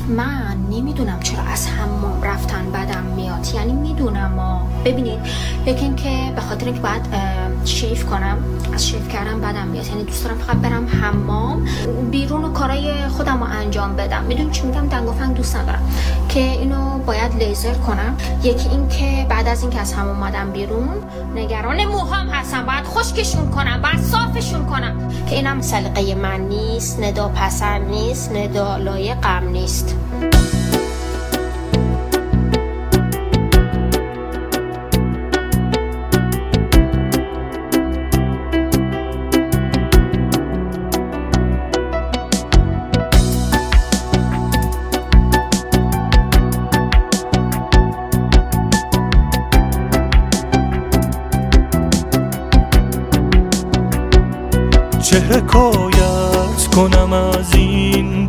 من نمیدونم چرا از حمام رفتن بدم میاد. یعنی میدونم ببینید، فکر که به خاطر اینکه باید شیف کنم، از شیف کردم بدم میاد. یعنی دوست دارم فقط برم حمام، بیرون و کارهای خودم رو انجام بدم. میدونی چی میگم؟ دنگ و فنگ دوست ندارم که اینو باید لیزر کنم. یکی این که بعد از اینکه از حمام اومدم بیرون نگران موهام هستم، باید خشکشون کنم، باید صافشون کنم، که اینم سلیقه من نیست. ندا پسند نیست، ندا لایقم نیست. چه حکایت کنم از این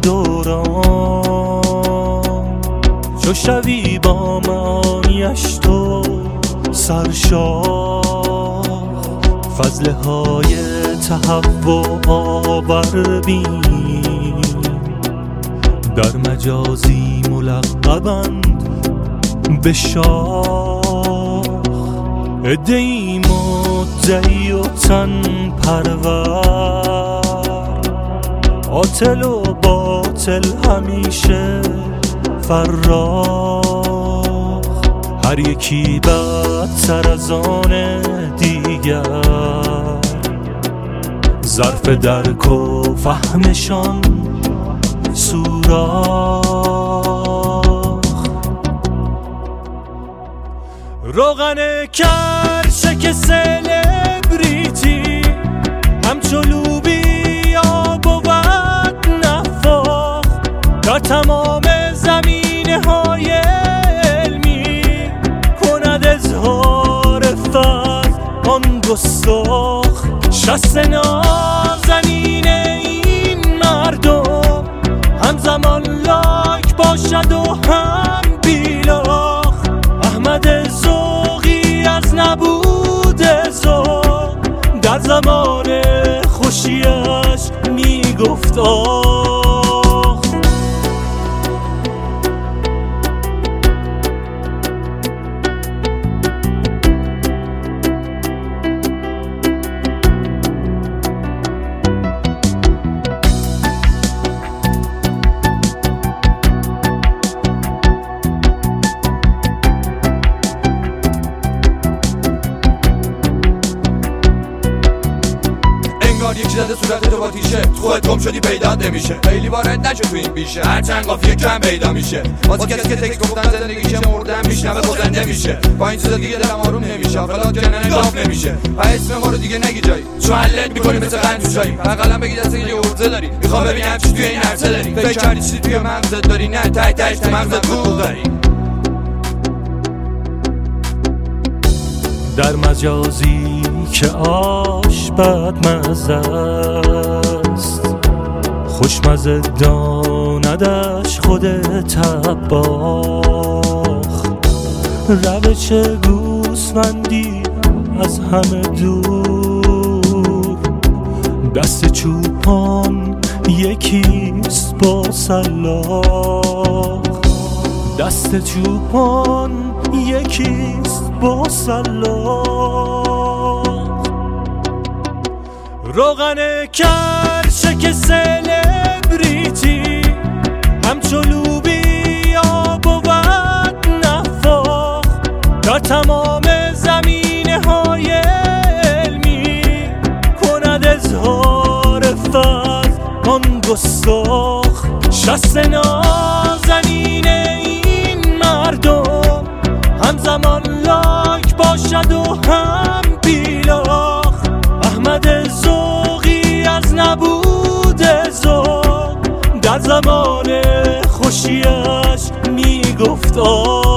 دوران، چو شوی با معنیش تو سرشار، فضله های تهوع آور بین، در مجازی ملقبند به شاه. عده‌ای مدعی و تن پرور، عاطل و باطل همیشه فرار، هر یکی بدتر از آن دیگر، ظرف درک و فهمشان سوراخ. روغن کرشک سلبریتی، همچو لوبیا بود نفاخ، در تمام زمینه های علمی کند اظهار فضل آن گستاخ. شست نازنین این مردم همزمان لاک باشد و هم بیلاخ. احمد ذوقی از نبود ذوق در زمان خوشیش میگفت آخ. یکی زده صورت تو با تیشه، خودت گم شدی پیدات نمیشه، خیلی وارد نشو تو این بیشه، هر چند قافیه کم پیدا میشه. واسه کسی که تکس گفتن زندگیشه مردن میشنوه خودنده میشه، با این چیزا دیگه دلم آروم نمیشه، فلات کنن نگاه نمیشه. و اسم ما رو دیگه نگی جایی، چون حلت میکنی مثل قند تو چایی. حداقل بگی دست یه عرضه داری، میخوام ببینم چی توی این عرصه داری. فکر کردی چیزی توی مغزت داری، نه ته تهش تو مغزت گول داری. در مجازی که آش بدمزه است، خوشمزه داندش خود طباخ. روش گوسفندی از همه دور، دست چوپان یکیست با سلاخ، دست چوپان یکیست با سلاخ. روغن کرشک سلبریتی، همچو لوبیا بود نفاخ، در تمام زمینه های علمی کند اظهار فضل آن گستاخ. شست نازنین این مردم همزمان لاک باشد و هم بیلاخ. احمد ذوقی از نبود ذوق در زمان خوشیش میگفت آه.